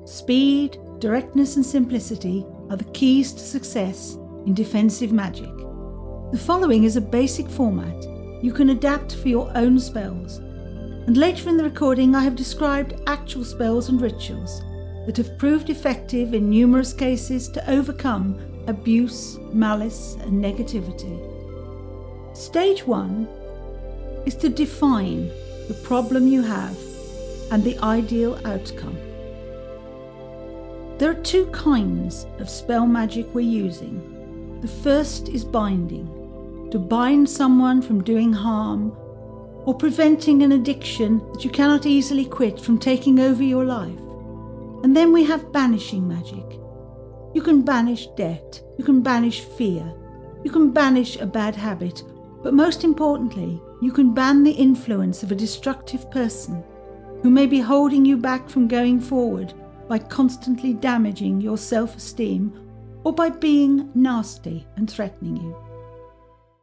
Speed, directness and simplicity are the keys to success in defensive magic. The following is a basic format you can adapt for your own spells, and later in the recording I have described actual spells and rituals that have proved effective in numerous cases to overcome abuse, malice and negativity. Stage 1 is to define the problem you have and the ideal outcome. There are two kinds of spell magic we're using. The first is binding, to bind someone from doing harm or preventing an addiction that you cannot easily quit from taking over your life. And then we have banishing magic. You can banish debt, you can banish fear, you can banish a bad habit, but most importantly, you can ban the influence of a destructive person who may be holding you back from going forward by constantly damaging your self-esteem or by being nasty and threatening you.